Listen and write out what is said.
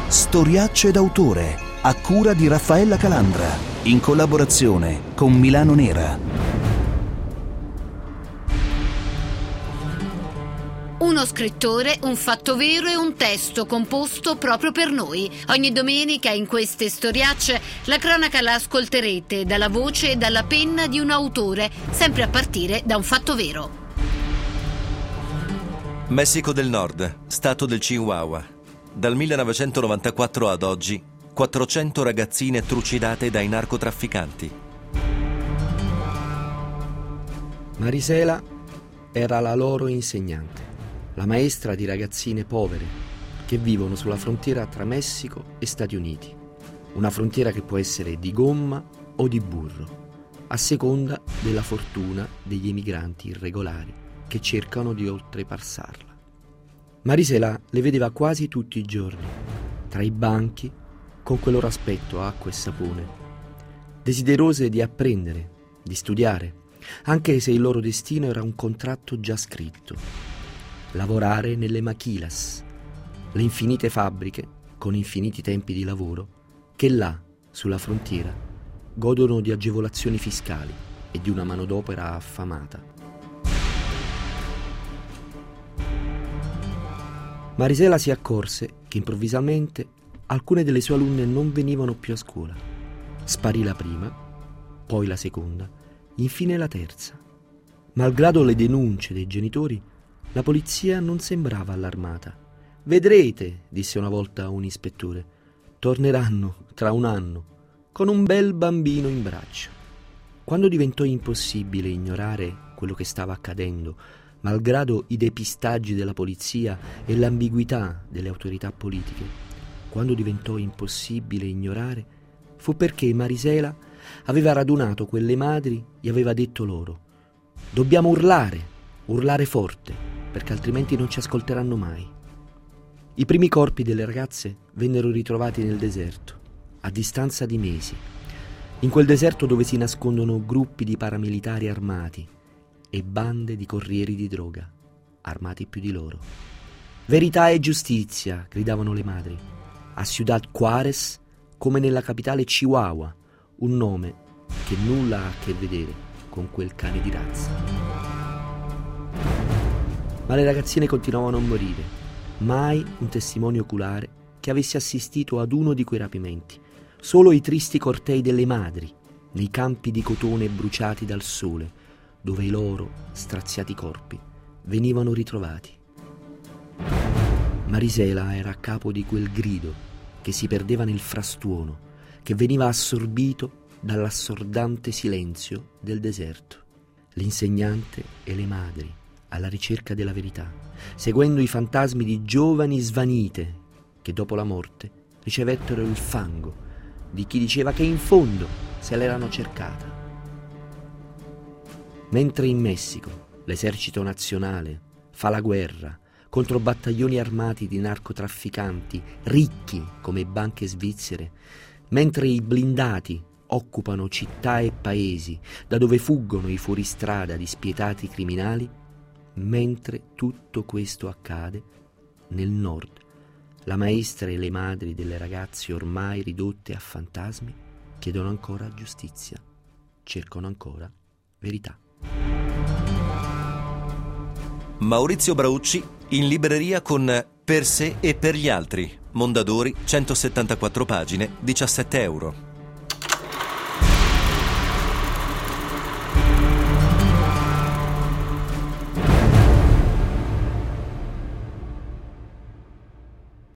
Storiacce d'autore, a cura di Raffaella Calandra, in collaborazione con Milano Nera. Uno scrittore, un fatto vero e un testo composto proprio per noi. Ogni domenica in queste storiacce la cronaca la ascolterete dalla voce e dalla penna di un autore, sempre a partire da un fatto vero. Messico del Nord, stato del Chihuahua. Dal 1994 ad oggi, 400 ragazzine trucidate dai narcotrafficanti. Marisela era la loro insegnante, la maestra di ragazzine povere che vivono sulla frontiera tra Messico e Stati Uniti. Una frontiera che può essere di gomma o di burro, a seconda della fortuna degli emigranti irregolari che cercano di oltrepassarla. Marisela le vedeva quasi tutti i giorni, tra i banchi, con quel loro aspetto acqua e sapone, desiderose di apprendere, di studiare, anche se il loro destino era un contratto già scritto: lavorare nelle maquilas, le infinite fabbriche con infiniti tempi di lavoro che là, sulla frontiera, godono di agevolazioni fiscali e di una manodopera affamata. Marisela si accorse che improvvisamente alcune delle sue alunne non venivano più a scuola. Sparì la prima, poi la seconda, infine la terza. Malgrado le denunce dei genitori, la polizia non sembrava allarmata. «Vedrete», disse una volta un ispettore, «torneranno tra un anno con un bel bambino in braccio». Quando diventò impossibile ignorare quello che stava accadendo, malgrado i depistaggi della polizia e l'ambiguità delle autorità politiche, quando diventò impossibile ignorare, fu perché Marisela aveva radunato quelle madri e aveva detto loro: «Dobbiamo urlare forte, perché altrimenti non ci ascolteranno mai». I primi corpi delle ragazze vennero ritrovati nel deserto, a distanza di mesi, in quel deserto dove si nascondono gruppi di paramilitari armati e bande di corrieri di droga, armati più di loro. «Verità e giustizia», gridavano le madri, a Ciudad Juárez come nella capitale Chihuahua, un nome che nulla ha a che vedere con quel cane di razza. Ma le ragazzine continuavano a morire, mai un testimone oculare che avesse assistito ad uno di quei rapimenti, solo i tristi cortei delle madri nei campi di cotone bruciati dal sole, dove i loro straziati corpi venivano ritrovati. Marisela era a capo di quel grido che si perdeva nel frastuono, che veniva assorbito dall'assordante silenzio del deserto. L'insegnante e le madri, alla ricerca della verità, seguendo i fantasmi di giovani svanite che dopo la morte ricevettero il fango di chi diceva che in fondo se l'erano cercata. Mentre in Messico l'esercito nazionale fa la guerra contro battaglioni armati di narcotrafficanti ricchi come banche svizzere, mentre i blindati occupano città e paesi da dove fuggono i fuoristrada di spietati criminali, mentre tutto questo accade, nel nord, la maestra e le madri delle ragazze ormai ridotte a fantasmi chiedono ancora giustizia, cercano ancora verità. Maurizio Braucci in libreria con Per sé e per gli altri, Mondadori, 174 pagine, €17.